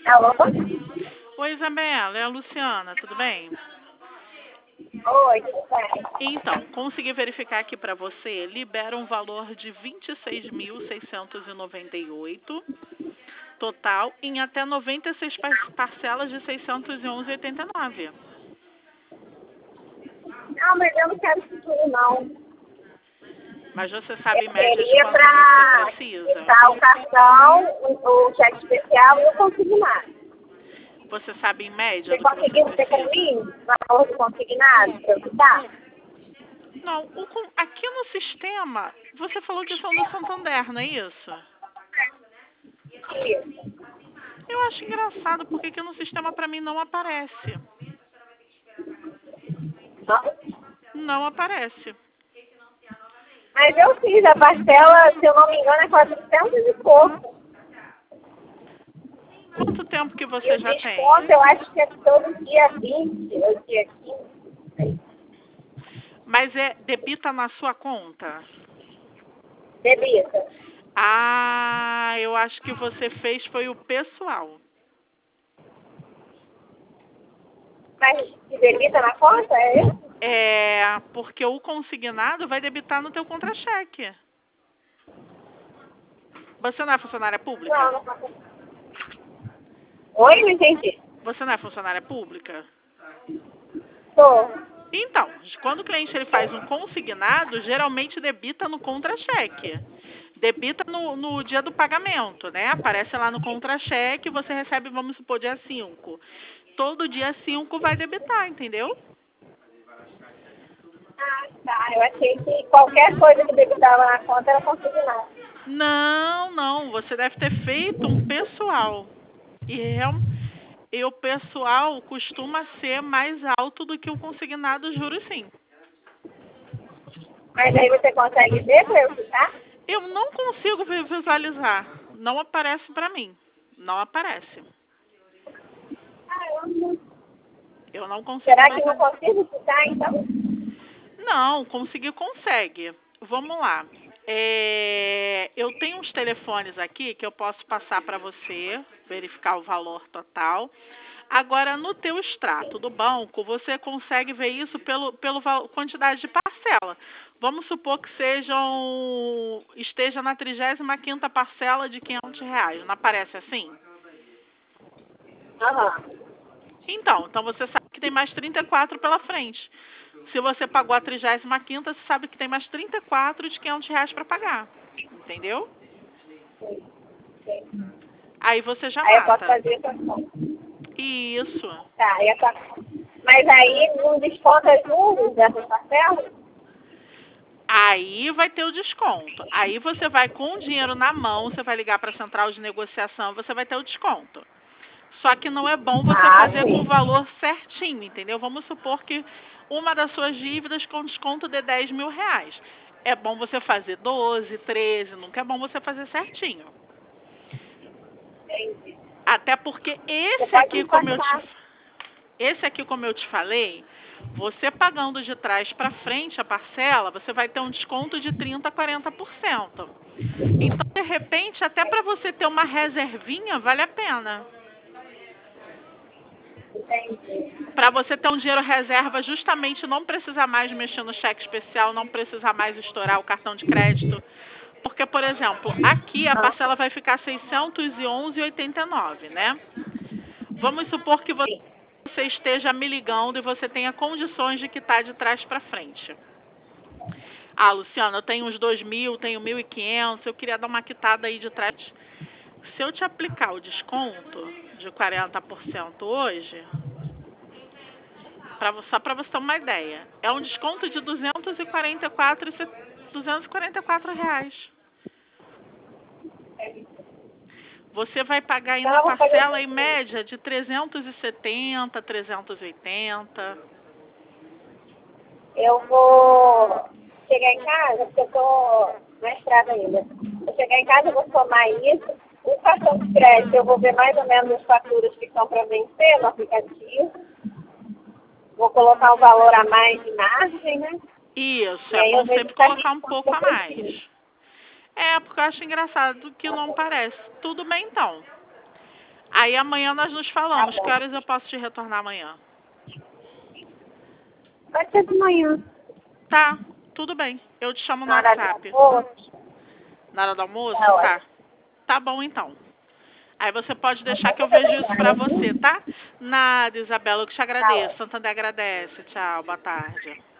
Alô? Oi, Isabela, é a Luciana, tudo bem? Oi, tudo bem? Então, consegui verificar aqui para você, libera um valor de 26.698 total em até 96 parcelas de 611,89. Não, mas eu não quero isso tudo, não. Mas você sabe Eu em média de queria quanto você para precisa? quitar o cartão, o cheque especial e o consignado. Você sabe em média Você do que você conseguiu ter para precisa? mim o valor do consignado para eu quitar? Não, aqui no sistema, você falou que são do Santander, não é isso? Isso. Eu acho engraçado porque aqui no sistema para mim não aparece. Não aparece. Mas eu fiz a parcela, se eu não me engano, é 400 e pouco. Quanto tempo que E você o já tem? desconto eu acho que é todo dia 20 ou dia 15. Mas debita na sua conta? Debita. Ah, eu acho que você fez foi o pessoal. Mas se debita na conta, é isso? É, porque o consignado vai debitar no teu contra-cheque. Você não é funcionária pública? Não, não faço. Oi, não entendi. Você não é funcionária pública? Tô. Então, quando o cliente ele faz um consignado, geralmente debita no contra-cheque. Debita no dia do pagamento, né? Aparece lá no contra-cheque, você recebe, vamos supor, dia 5. Todo dia 5 vai debitar, entendeu? Ah, tá. Eu achei que qualquer coisa que debitava na conta era consignado. Não, não. Você deve ter feito um pessoal. E o pessoal costuma ser mais alto do que o consignado, juro sim. Mas aí você consegue ver para eu quitar? Eu não consigo visualizar. Não aparece para mim. Não aparece. Caramba. Eu não consigo Será ver. que não consigo quitar, então? Não, conseguir consegue. Vamos lá. Eu tenho uns telefones aqui que eu posso passar para você, verificar o valor total. Agora, no teu extrato do banco, você consegue ver isso pelo quantidade de parcela. Vamos supor que esteja na 35ª parcela de R$ 500. Não aparece assim? Aham. Então você sabe que tem mais 34 pela frente. Se você pagou a 35ª, você sabe que tem mais 34 de R$ 500 para pagar. Entendeu? Sim. Aí você já Aí eu posso mata. fazer essa conta. Isso. Tá, e essa... Mas aí não desconta juros dessas parcelas? Aí vai ter o desconto. Aí você vai com o dinheiro na mão, você vai ligar para a central de negociação, você vai ter o desconto. Só que não é bom você Ah, fazer com o sim. valor certinho, entendeu? Vamos supor que uma das suas dívidas com desconto de R$ 10.000. É bom você fazer 12, 13, nunca é bom você fazer certinho. Entendi. Até porque Você pode me passar. esse aqui, como eu te falei, você pagando de trás para frente a parcela, você vai ter um desconto de 30 a 40%. Então, de repente, até para você ter uma reservinha, vale a pena. Entendi. Para você ter um dinheiro reserva, justamente não precisar mais mexer no cheque especial, não precisar mais estourar o cartão de crédito. Porque, por exemplo, aqui a Ah, parcela vai ficar R$ 611,89, né? Vamos supor que sim. você esteja me ligando e você tenha condições de quitar de trás para frente. Ah, Luciana, eu tenho uns 2.000, tenho 1.500, eu queria dar uma quitada aí de trás. Se eu te aplicar o desconto de 40% hoje, só para você ter uma ideia, é um desconto de R$ 244,00. Você vai pagar aí Então na eu vou fazer o parcela em seguinte. média de 370, 380. Eu vou chegar em casa, porque eu tô na estrada ainda. Vou chegar em casa, eu vou somar isso. O cartão de crédito, eu vou ver mais ou menos as faturas que estão para vencer no aplicativo. Vou colocar um valor a mais de margem, né? Isso, E é aí eu bom vejo sempre colocar um certinho pouco quanto a eu mais. preciso. É, porque eu acho engraçado que não parece. Tudo bem então. Aí amanhã nós nos falamos. Tá bom. Que horas eu posso te retornar amanhã? Pode ser de manhã. Tá, tudo bem. Eu te chamo no Na hora do WhatsApp. almoço. Na hora do almoço? Tá Tá. ótimo. Tá bom, então. Aí você pode deixar que eu vejo isso pra você, tá? Nada, Isabela, eu que te Tá agradeço. ótimo. Santander agradece. Tchau, boa tarde.